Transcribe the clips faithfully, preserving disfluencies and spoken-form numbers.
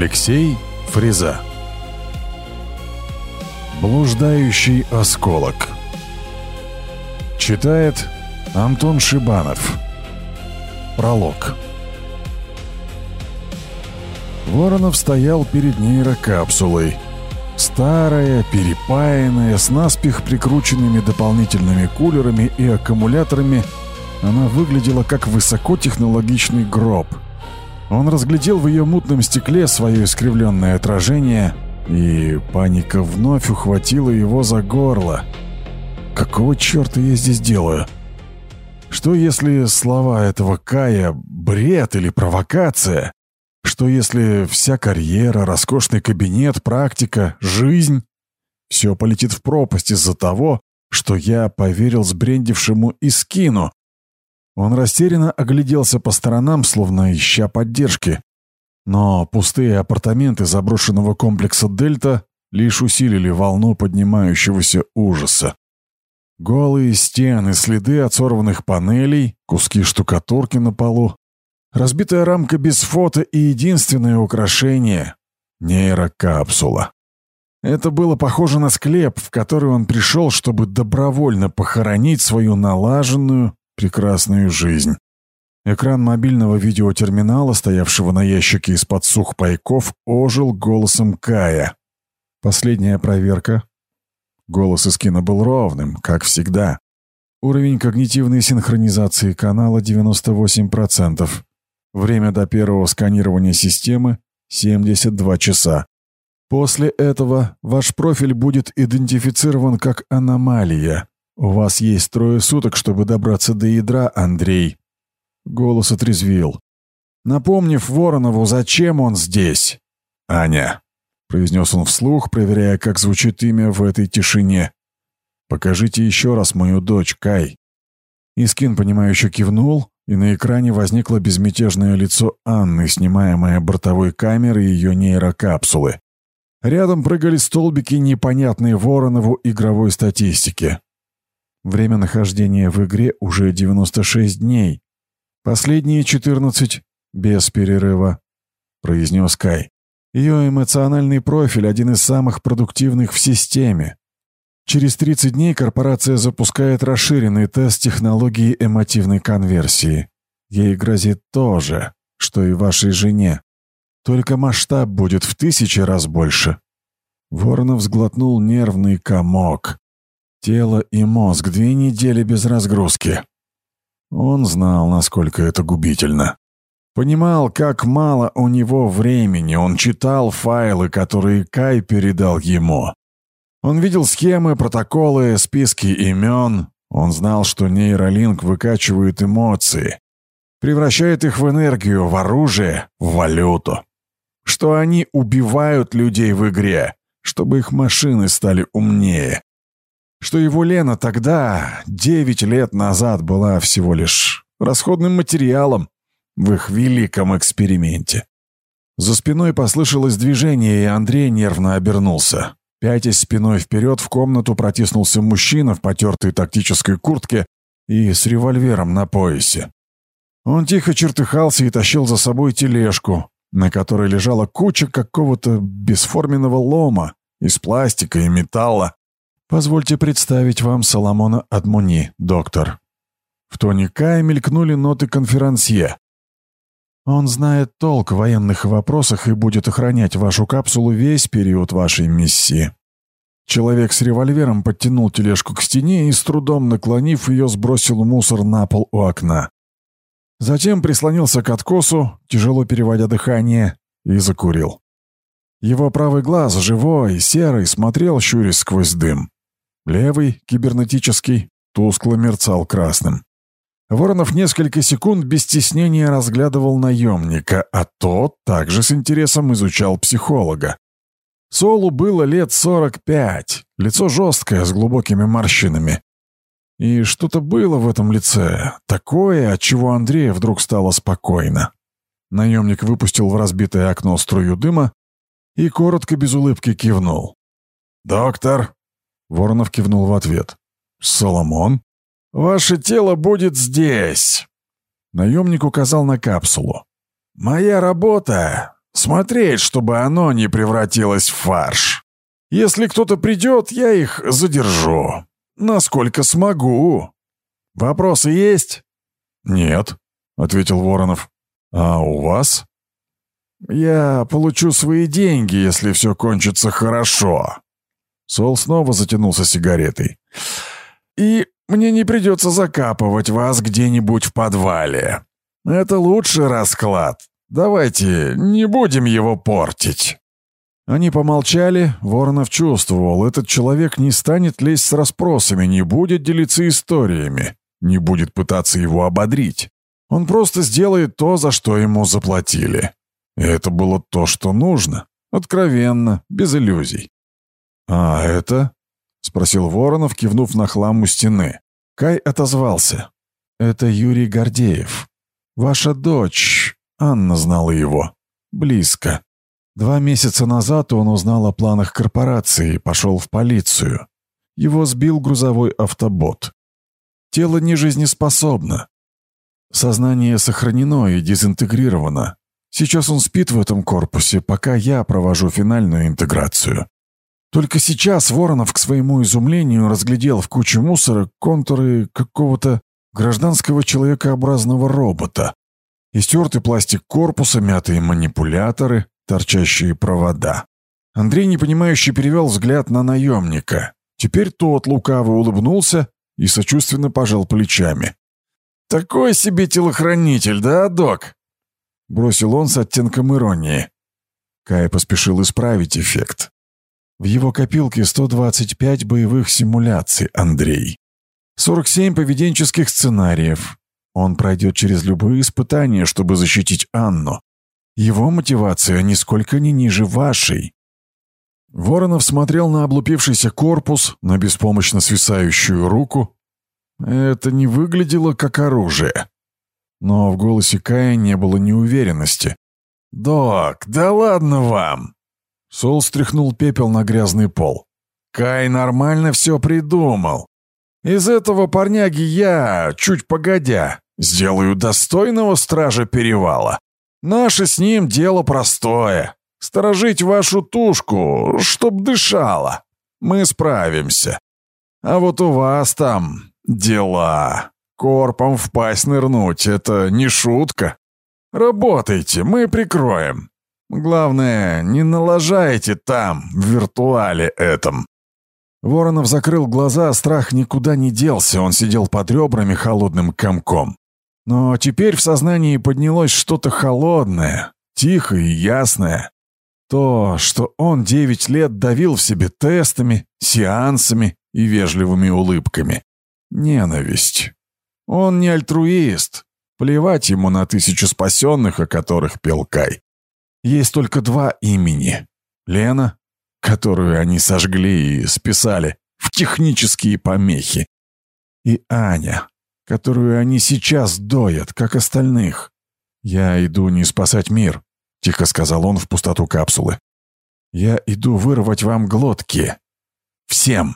Алексей Фреза. Блуждающий осколок. Читает Антон Шибанов. Пролог. Воронов стоял перед нейрокапсулой. Старая, перепаянная, с наспех прикрученными дополнительными кулерами и аккумуляторами, она выглядела как высокотехнологичный гроб. Он разглядел в ее мутном стекле свое искривленное отражение, и паника вновь ухватила его за горло. «Какого черта я здесь делаю? Что если слова этого Кая — бред или провокация? Что если вся карьера, роскошный кабинет, практика, жизнь — все полетит в пропасть из-за того, что я поверил сбрендившему Искину?» Он растерянно огляделся по сторонам, словно ища поддержки. Но пустые апартаменты заброшенного комплекса «Дельта» лишь усилили волну поднимающегося ужаса. Голые стены, следы от сорванных панелей, куски штукатурки на полу, разбитая рамка без фото и единственное украшение — нейрокапсула. Это было похоже на склеп, в который он пришел, чтобы добровольно похоронить свою налаженную, прекрасную жизнь. Экран мобильного видеотерминала, стоявшего на ящике из-под сухпайков, ожил голосом Кая. Последняя проверка. Голос Искина был ровным, как всегда. Уровень когнитивной синхронизации канала девяносто восемь процентов. Время до первого сканирования системы — семьдесят два часа. После этого ваш профиль будет идентифицирован как аномалия. У вас есть трое суток, чтобы добраться до ядра, Андрей. Голос отрезвил. Напомнив Воронову, зачем он здесь. «Аня», — произнес он вслух, проверяя, как звучит имя в этой тишине. «Покажите еще раз мою дочь, Кай». Искин, понимающе кивнул, и на экране возникло безмятежное лицо Анны, снимаемое бортовой камерой ее нейрокапсулы. Рядом прыгали столбики непонятной Воронову игровой статистики. Время нахождения в игре уже девяносто шесть дней. Последние четырнадцать без перерыва, произнес Кай. Ее эмоциональный профиль один из самых продуктивных в системе. Через тридцать дней корпорация запускает расширенный тест технологии эмотивной конверсии. Ей грозит то же, что и вашей жене. Только масштаб будет в тысячи раз больше. Воронов сглотнул нервный комок. Тело и мозг две недели без разгрузки. Он знал, насколько это губительно. Понимал, как мало у него времени. Он читал файлы, которые Кай передал ему. Он видел схемы, протоколы, списки имен. Он знал, что нейролинк выкачивает эмоции, превращает их в энергию, в оружие, в валюту. Что они убивают людей в игре, чтобы их машины стали умнее. Что его Лена тогда, девять лет назад, была всего лишь расходным материалом в их великом эксперименте. За спиной послышалось движение, и Андрей нервно обернулся. Пятясь спиной вперед, в комнату протиснулся мужчина в потертой тактической куртке и с револьвером на поясе. Он тихо чертыхался и тащил за собой тележку, на которой лежала куча какого-то бесформенного лома из пластика и металла. «Позвольте представить вам Соломона Адмуни, доктор». В тоне Кая мелькнули ноты конферансье. «Он знает толк в военных вопросах и будет охранять вашу капсулу весь период вашей миссии». Человек с револьвером подтянул тележку к стене и, с трудом наклонив ее, сбросил мусор на пол у окна. Затем прислонился к откосу, тяжело переводя дыхание, и закурил. Его правый глаз, живой, серый, смотрел, щурясь сквозь дым. Левый, кибернетический, тускло мерцал красным. Воронов несколько секунд без стеснения разглядывал наемника, а тот также с интересом изучал психолога. Солу было лет сорок пять, лицо жесткое, с глубокими морщинами. И что-то было в этом лице, такое, от чего Андрею вдруг стало спокойно. Наемник выпустил в разбитое окно струю дыма и коротко, без улыбки, кивнул. «Доктор!» Воронов кивнул в ответ. «Соломон?» «Ваше тело будет здесь!» Наемник указал на капсулу. «Моя работа — Смотреть, чтобы оно не превратилось в фарш. Если кто-то придет, я их задержу. Насколько смогу. Вопросы есть?» «Нет», — ответил Воронов. «А у вас?» «Я получу свои деньги, если все кончится хорошо». Сол снова затянулся сигаретой. «И мне не придется закапывать вас где-нибудь в подвале. Это лучший расклад. Давайте не будем его портить». Они помолчали. Воронов чувствовал, этот человек не станет лезть с расспросами, не будет делиться историями, не будет пытаться его ободрить. Он просто сделает то, за что ему заплатили. И это было то, что нужно. Откровенно, без иллюзий. «А это?» — спросил Воронов, кивнув на хлам у стены. Кай отозвался. «Это Юрий Гордеев. Ваша дочь, Анна, знала его. Близко. Два месяца назад он узнал о планах корпорации и пошел в полицию. Его сбил грузовой автобот. Тело не жизнеспособно. Сознание сохранено и дезинтегрировано. Сейчас он спит в этом корпусе, пока я провожу финальную интеграцию». Только сейчас Воронов, к своему изумлению, разглядел в куче мусора контуры какого-то гражданского человекообразного робота. Истертый пластик корпуса, мятые манипуляторы, торчащие провода. Андрей, непонимающе, перевел взгляд на наемника. Теперь тот лукаво улыбнулся и сочувственно пожал плечами. «Такой себе телохранитель, да, док?» Бросил он с оттенком иронии. Кай поспешил исправить эффект. В его копилке сто двадцать пять боевых симуляций, Андрей. сорок семь поведенческих сценариев. Он пройдет через любые испытания, чтобы защитить Анну. Его мотивация нисколько не ниже вашей». Воронов смотрел на облупившийся корпус, на беспомощно свисающую руку. Это не выглядело как оружие. Но в голосе Кая не было неуверенности. «Док, да ладно вам!» Сол стряхнул пепел на грязный пол. «Кай нормально все придумал. Из этого парняги я, чуть погодя, сделаю достойного стража перевала. Наше с ним дело простое. Сторожить вашу тушку, чтоб дышала. Мы справимся. А вот у вас там дела. Корпом в пасть нырнуть — это не шутка. Работайте, мы прикроем. Главное, не налажайте там, в виртуале этом». Воронов закрыл глаза, страх никуда не делся, он сидел под ребрами холодным комком. Но теперь в сознании поднялось что-то холодное, тихое и ясное. То, что он девять лет давил в себе тестами, сеансами и вежливыми улыбками. Ненависть. Он не альтруист. Плевать ему на тысячу спасенных, о которых пел Кай. Есть только два имени. Лена, которую они сожгли и списали в технические помехи, и Аня, которую они сейчас доят, как остальных. «Я иду не спасать мир», — тихо сказал он в пустоту капсулы. «Я иду вырвать вам глотки. Всем».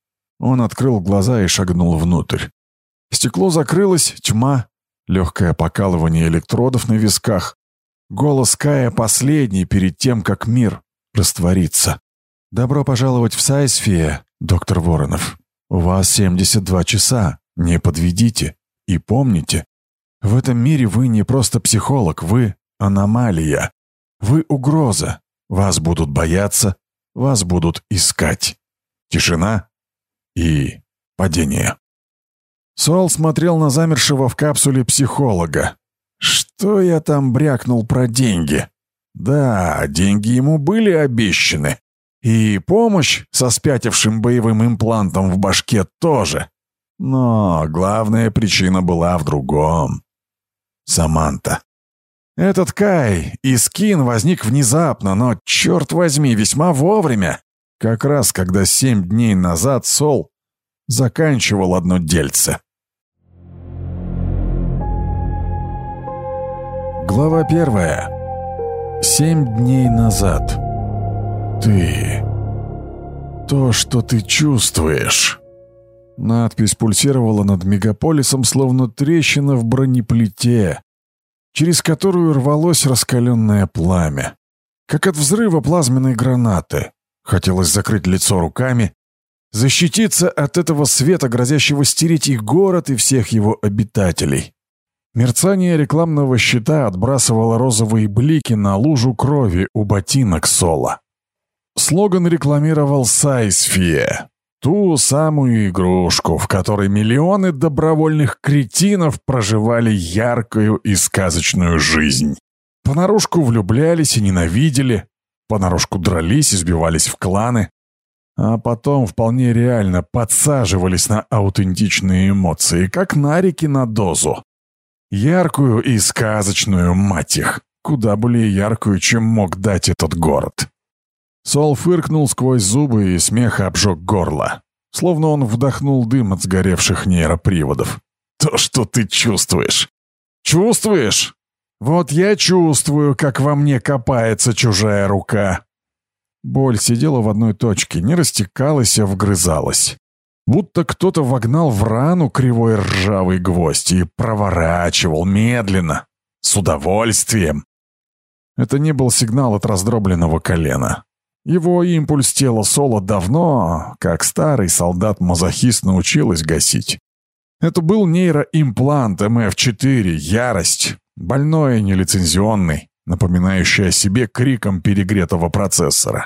Он открыл глаза и шагнул внутрь. Стекло закрылось, тьма, легкое покалывание электродов на висках. Голос Кая последний перед тем, как мир растворится. «Добро пожаловать в Сайсфия, доктор Воронов. У вас семьдесят два часа. Не подведите. И помните, в этом мире вы не просто психолог, вы аномалия. Вы угроза. Вас будут бояться, вас будут искать. Тишина и падение». Сол смотрел на замершего в капсуле психолога. Что я там брякнул про деньги? Да, деньги ему были обещаны. И помощь со спятившим боевым имплантом в башке тоже. Но главная причина была в другом. Саманта. Этот Кай и скин возник внезапно, но, черт возьми, весьма вовремя. Как раз, когда семь дней назад Сол заканчивал одно дельце. Глава первая. Семь дней назад. Ты. То, что ты чувствуешь. Надпись пульсировала над мегаполисом, словно трещина в бронеплите, через которую рвалось раскаленное пламя. как от взрыва плазменной гранаты. Хотелось закрыть лицо руками, защититься от этого света, грозящего стереть и город, и всех его обитателей. Мерцание рекламного щита отбрасывало розовые блики на лужу крови у ботинок Сола. Слоган рекламировал Сайсфие, ту самую игрушку, в которой миллионы добровольных кретинов проживали яркую и сказочную жизнь. Понарошку влюблялись и ненавидели, понарошку дрались и сбивались в кланы, а потом вполне реально подсаживались на аутентичные эмоции, как нарики на дозу. Яркую и сказочную, мать их, куда более яркую, чем мог дать этот город. Сол фыркнул сквозь зубы, и смех обжег горло, словно он вдохнул дым от сгоревших нейроприводов. «То, что ты чувствуешь. Чувствуешь? Вот я чувствую, как во мне копается чужая рука». Боль сидела в одной точке, не растекалась, а вгрызалась. Будто кто-то вогнал в рану кривой ржавый гвоздь и проворачивал медленно, с удовольствием. Это не был сигнал от раздробленного колена. Его импульс тела Сола давно, как старый солдат-мазохист, научилась гасить. Это был нейроимплант эм эф четыре, ярость, больной и нелицензионный, напоминающий о себе криком перегретого процессора.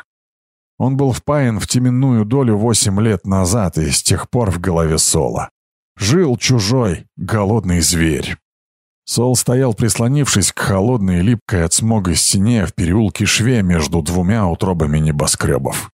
Он был впаян в теменную долю восемь лет назад и с тех пор в голове Сола. Жил чужой, голодный зверь. Сол стоял, прислонившись к холодной и липкой от смога стене в переулке Шве между двумя утробами небоскребов.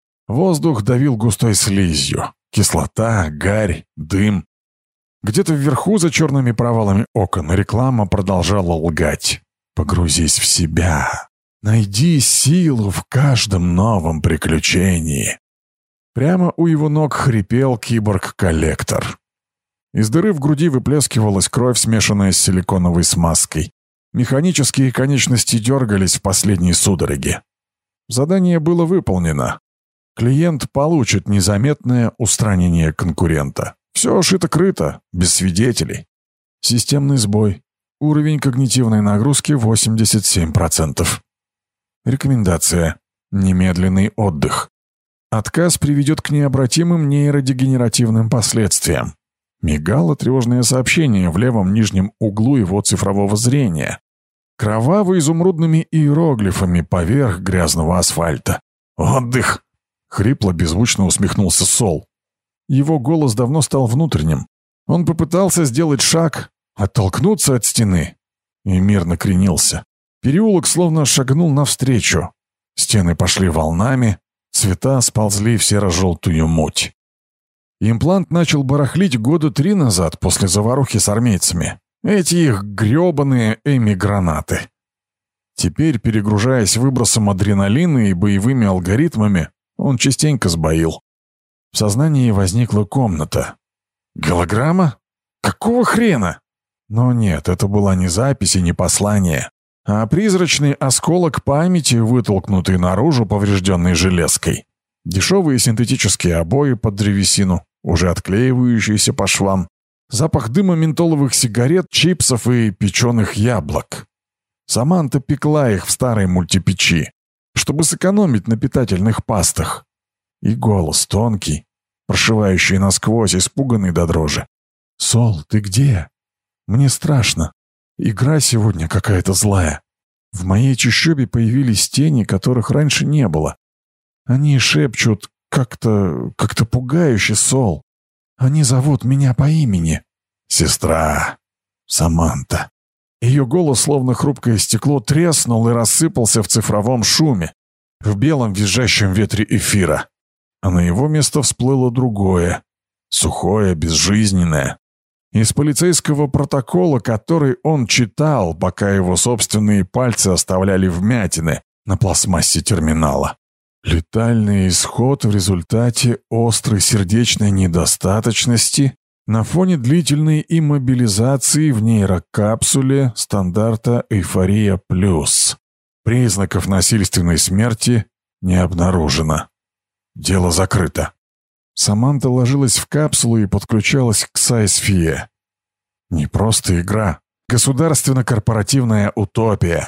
Воздух давил густой слизью. Кислота, гарь, дым. Где-то вверху, за черными провалами окон, реклама продолжала лгать. «Погрузись в себя. Найди силу в каждом новом приключении». Прямо у его ног хрипел киборг-коллектор. Из дыры в груди выплескивалась кровь, смешанная с силиконовой смазкой. Механические конечности дергались в последней судороге. Задание было выполнено. Клиент получит незаметное устранение конкурента. Все шито-крыто, без свидетелей. Системный сбой. Уровень когнитивной нагрузки восемьдесят семь процентов. Рекомендация. Немедленный отдых. Отказ приведет к необратимым нейродегенеративным последствиям. Мигало тревожное сообщение в левом нижнем углу его цифрового зрения. Кроваво-изумрудными иероглифами поверх грязного асфальта. «Отдых!» — хрипло, беззвучно усмехнулся Сол. Его голос давно стал внутренним. Он попытался сделать шаг, оттолкнуться от стены, и мир накренился. Переулок словно шагнул навстречу. Стены пошли волнами, цвета сползли в серо-желтую муть. Имплант начал барахлить года три назад после заварухи с армейцами. Эти их грёбаные эми-гранаты. Теперь, перегружаясь выбросом адреналина и боевыми алгоритмами, он частенько сбоил. В сознании возникла комната. Голограмма? Какого хрена? Но нет, это была не запись и не послание, а призрачный осколок памяти, вытолкнутый наружу поврежденной железкой. Дешевые синтетические обои под древесину, уже отклеивающиеся по швам. Запах дыма ментоловых сигарет, чипсов и печеных яблок. Саманта пекла их в старой мультипечи, чтобы сэкономить на питательных пастах. И голос тонкий, прошивающий насквозь, испуганный до дрожи. «Сол, ты где? Мне страшно. Игра сегодня какая-то злая. В моей чащобе появились тени, которых раньше не было. Они шепчут как-то... как-то пугающе, Сол. Они зовут меня по имени. Сестра. Саманта». Ее голос, словно хрупкое стекло, треснул и рассыпался в цифровом шуме, в белом визжащем ветре эфира. А на его место всплыло другое, сухое, безжизненное. Из полицейского протокола, который он читал, пока его собственные пальцы оставляли вмятины на пластмассе терминала. Летальный исход в результате острой сердечной недостаточности на фоне длительной иммобилизации в нейрокапсуле стандарта «Эйфория плюс». Признаков насильственной смерти не обнаружено. Дело закрыто. Саманта ложилась в капсулу и подключалась к Сайсфие. Не просто игра. Государственно-корпоративная утопия.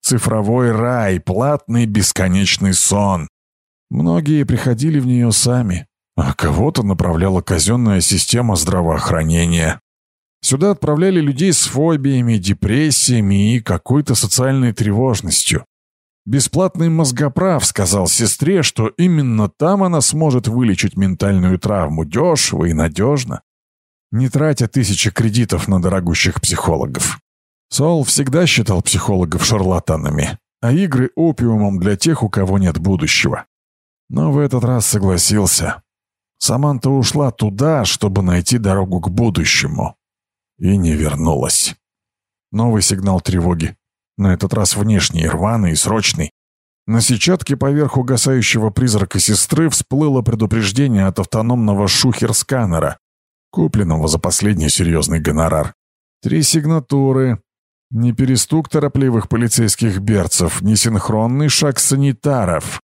Цифровой рай, платный бесконечный сон. Многие приходили в нее сами, а кого-то направляла казенная система здравоохранения. Сюда отправляли людей с фобиями, депрессиями и какой-то социальной тревожностью. Бесплатный мозгоправ сказал сестре, что именно там она сможет вылечить ментальную травму дешево и надежно, не тратя тысячи кредитов на дорогущих психологов. Сол всегда считал психологов шарлатанами, а игры — опиумом для тех, у кого нет будущего. Но в этот раз согласился. Саманта ушла туда, чтобы найти дорогу к будущему. И не вернулась. Новый сигнал тревоги. На этот раз внешний, рваный и срочный. На сетчатке поверх угасающего призрака сестры всплыло предупреждение от автономного шухер-сканера, купленного за последний серьезный гонорар. Три сигнатуры. Не перестук торопливых полицейских берцев, не синхронный шаг санитаров,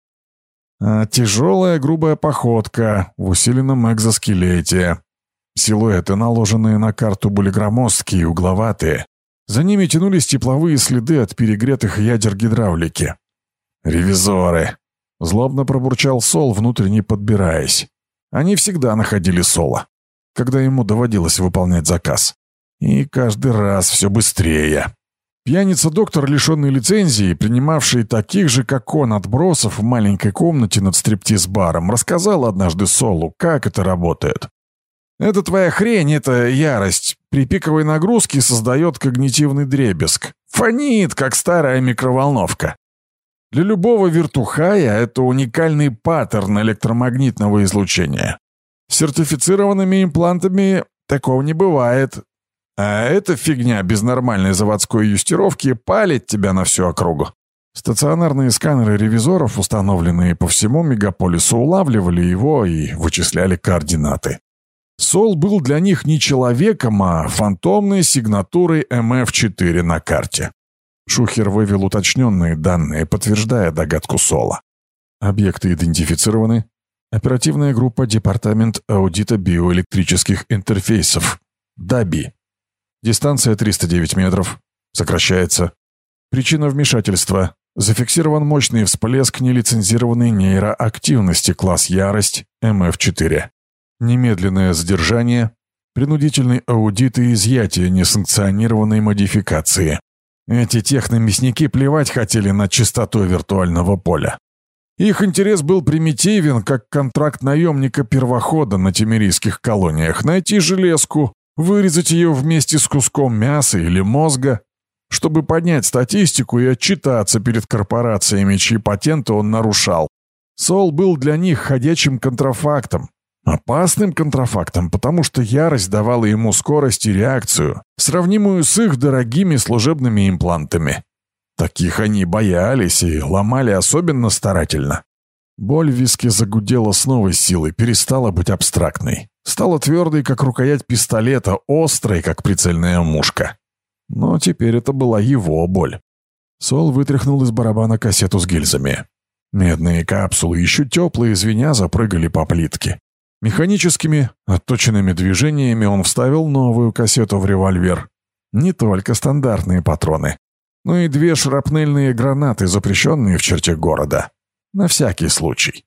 а тяжелая грубая походка в усиленном экзоскелете. Силуэты, наложенные на карту, были громоздкие и угловатые. За ними тянулись тепловые следы от перегретых ядер гидравлики. «Ревизоры!» — злобно пробурчал Сол, внутренне подбираясь. Они всегда находили Сола, когда ему доводилось выполнять заказ. И каждый раз все быстрее. Пьяница-доктор, лишенный лицензии, принимавший таких же, как он, отбросов в маленькой комнате над стриптиз-баром, рассказал однажды Солу, как это работает. «Это твоя хрень, это ярость. При пиковой нагрузке создает когнитивный дребезг. Фонит, как старая микроволновка. Для любого вертухая это уникальный паттерн электромагнитного излучения. С сертифицированными имплантами такого не бывает. А эта фигня без нормальной заводской юстировки палит тебя на всю округу». Стационарные сканеры ревизоров, установленные по всему мегаполису, улавливали его и вычисляли координаты. Сол был для них не человеком, а фантомной сигнатурой эм эф четыре на карте. Шухер вывел уточненные данные, подтверждая догадку Сола. Объекты идентифицированы. Оперативная группа Департамент аудита биоэлектрических интерфейсов. ДАБИ. Дистанция триста девять метров. Сокращается. Причина вмешательства. Зафиксирован мощный всплеск нелицензированной нейроактивности, класс ярость, эм эф четыре. Немедленное задержание, принудительный аудит и изъятие несанкционированной модификации. Эти техномясники плевать хотели на чистоту виртуального поля. Их интерес был примитивен, как контракт наемника-первохода на темерийских колониях. Найти железку, вырезать ее вместе с куском мяса или мозга, чтобы поднять статистику и отчитаться перед корпорациями, чьи патенты он нарушал. Сол был для них ходячим контрафактом. Опасным контрафактом, потому что ярость давала ему скорость и реакцию, сравнимую с их дорогими служебными имплантами. Таких они боялись и ломали особенно старательно. Боль в виске загудела с новой силой, перестала быть абстрактной. Стала твердой, как рукоять пистолета, острой, как прицельная мушка. Но теперь это была его боль. Сол вытряхнул из барабана кассету с гильзами. Медные капсулы, еще теплые, звеня, запрыгали по плитке. Механическими, отточенными движениями он вставил новую кассету в револьвер. Не только стандартные патроны, но и две шрапнельные гранаты, запрещенные в черте города. На всякий случай.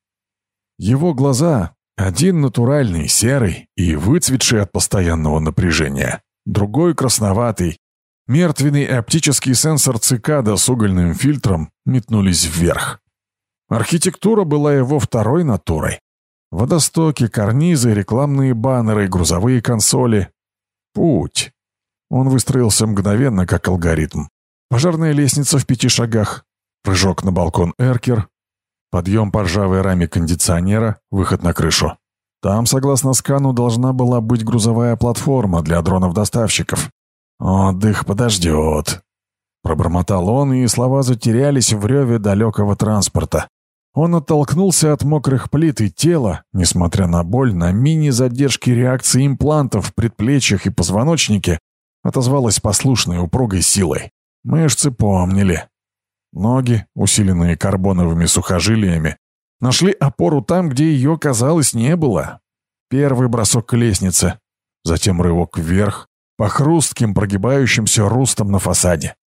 Его глаза, один натуральный, серый и выцветший от постоянного напряжения, другой красноватый, мертвенный оптический сенсор цикада с угольным фильтром, метнулись вверх. Архитектура была его второй натурой. Водостоки, карнизы, рекламные баннеры, грузовые консоли. Путь. Он выстроился мгновенно, как алгоритм. Пожарная лестница в пяти шагах, прыжок на балкон «Эркер», подъем по ржавой раме кондиционера, выход на крышу. Там, согласно скану, должна была быть грузовая платформа для дронов-доставщиков. «Отдых подождет», — пробормотал он, и слова затерялись в реве далекого транспорта. Он оттолкнулся от мокрых плит, и тело, несмотря на боль, на мини-задержки реакции имплантов в предплечьях и позвоночнике, отозвалось послушной упругой силой. Мышцы помнили. Ноги, усиленные карбоновыми сухожилиями, нашли опору там, где ее, казалось, не было. Первый бросок к лестнице, затем рывок вверх, по хрустким, прогибающимся рустам на фасаде.